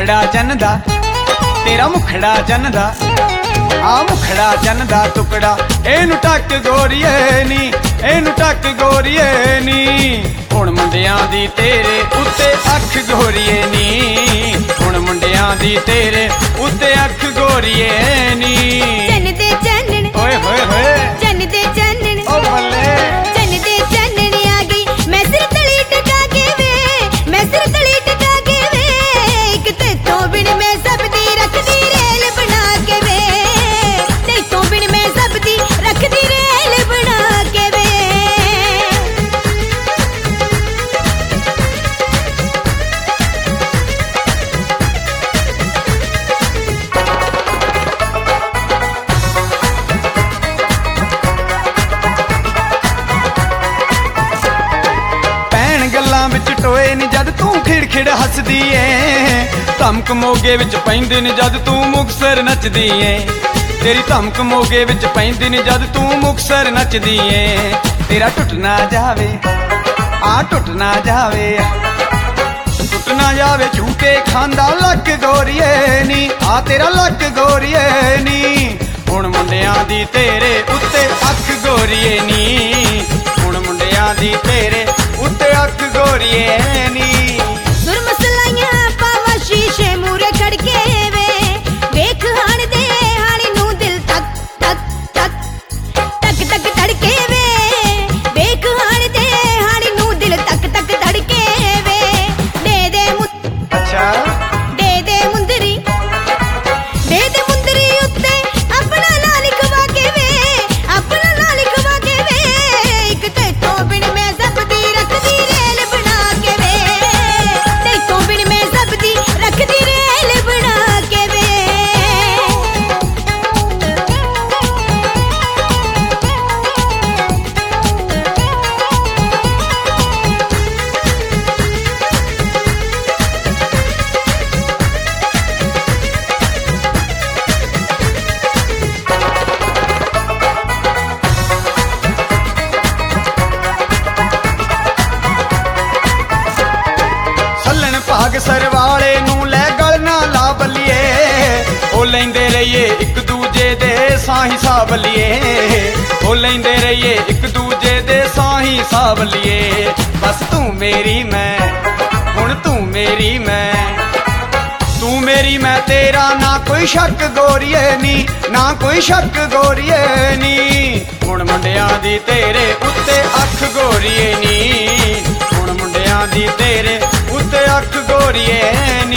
मुखड़ा जन्नदा तेरा मुखड़ा जन्नदा आ मुखड़ा जन्नदा टुकड़ा एनू टक गोरीए नी एनू टक गोरीए नी हुण मुंडियां दी तेरे उत्ते अख गोरीए नी हुण मुंडियां दी तेरे उत्ते अख गोरीए नी चन्न दे चन्नन ओए होए होए चन्न दे चन्नन ओ बल्ले चन्न दे चन्नन आ गई मैं सिर तली टका के वे मैं सिर तली टका के वे एक ते तो बिन मैं सब दी रख दी रेल बना के वे ते तो बिन मैं सब दी रख दी रेल बना के वे गल्लां विच टोए नी जद तू खिड़ हसदी ए धमक मोगे विच पैंदी नी जद तू मुक्तसर नचदी ए तेरी धमक मोगे विच पैंदी नी जद तू मुक्तसर नचदी ए तेरा टुट ना जावे आ टुट ना जावे टुट ना जावे झूठे खांदा लक गोरीए नी आ तेरा लक गोरीए नी हुण मुंडियां दी तेरे उत्ते अख गोरीए नी हुण मुंडियां दी तेरे उत्ते अख गोरीए नी सुर मसलाइयां पावा शीशे मूरे खड़के वे वेख हाण दे हाणी नू दिल तक तक तक तक तक धड़के वे वेख हाण दे हाणी नू दिल तक तक धड़के वे दे अच्छा दे मुंदरी उत्ते अपना नाम लिखवा के वे अपना नाम लिखवा के वे एक ते तो बिन मैं सब दी रख दी रेल बना के वे ते तो बिन मैं सब दी रख दी रेल बना के वे सल्लण भाग सर वाले नू लै गल ना ला बलिए ओ लैंदे रहिए एक दूजे दे साही साब लिए ओ लैंदे रहिए एक दूजे दे साही साब लिए बस तू मेरी मैं हुण तू मेरी मैं तेरा ना कोई शक गोरीए नी ना कोई शक गोरीए नी हुण मुंडियां दी तेरे उत्ते अख गोरीए नी हुण मुंडियां दी तेरे उत्ते अख गोरीए नी